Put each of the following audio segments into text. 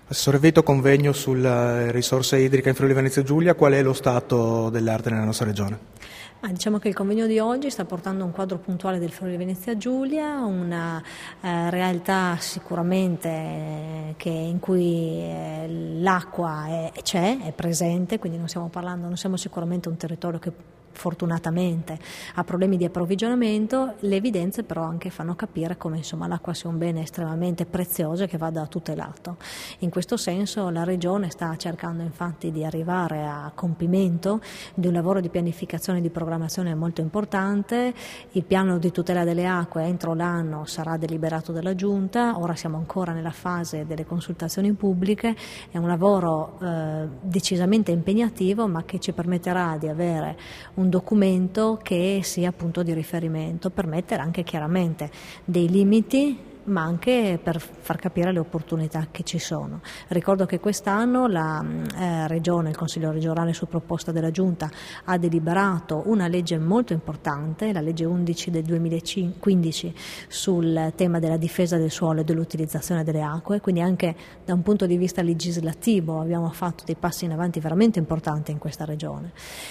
Assessore Vito, convegno sulle risorse idriche in Friuli Venezia Giulia, qual è lo stato dell'arte nella nostra regione? Diciamo che il convegno di oggi sta portando un quadro puntuale del Friuli Venezia Giulia, una realtà sicuramente in cui l'acqua è presente, quindi non siamo sicuramente un territorio che fortunatamente ha problemi di approvvigionamento. Le evidenze però anche fanno capire come l'acqua sia un bene estremamente prezioso e che vada tutelato. In questo senso la Regione sta cercando infatti di arrivare a compimento di un lavoro di pianificazione e di programmazione molto importante. Il piano di tutela delle acque entro l'anno sarà deliberato dalla Giunta, ora siamo ancora nella fase delle consultazioni pubbliche, è un lavoro decisamente impegnativo ma che ci permetterà di avere un documento che sia punto di riferimento per mettere anche chiaramente dei limiti ma anche per far capire le opportunità che ci sono. Ricordo che quest'anno la Regione, il Consiglio regionale su proposta della Giunta ha deliberato una legge molto importante, la legge 11 del 2015 sul tema della difesa del suolo e dell'utilizzazione delle acque, quindi anche da un punto di vista legislativo abbiamo fatto dei passi in avanti veramente importanti in questa Regione.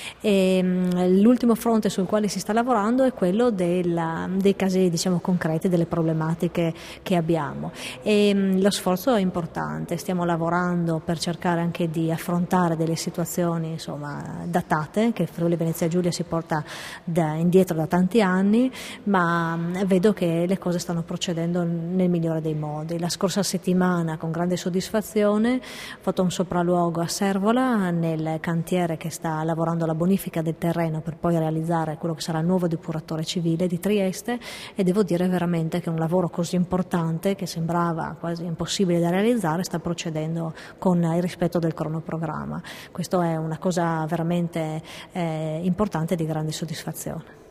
L'ultimo fronte sul quale si sta lavorando è quello dei casi concreti, delle problematiche che abbiamo e lo sforzo è importante, stiamo lavorando per cercare anche di affrontare delle situazioni datate che il Friuli Venezia Giulia si porta indietro da tanti anni, ma vedo che le cose stanno procedendo nel migliore dei modi. La scorsa settimana con grande soddisfazione ho fatto un sopralluogo a Servola nel cantiere che sta lavorando alla bonifica del terreno per poi realizzare quello che sarà il nuovo depuratore civile di Trieste, e devo dire veramente che un lavoro così importante che sembrava quasi impossibile da realizzare sta procedendo con il rispetto del cronoprogramma. Questo è una cosa veramente importante e di grande soddisfazione.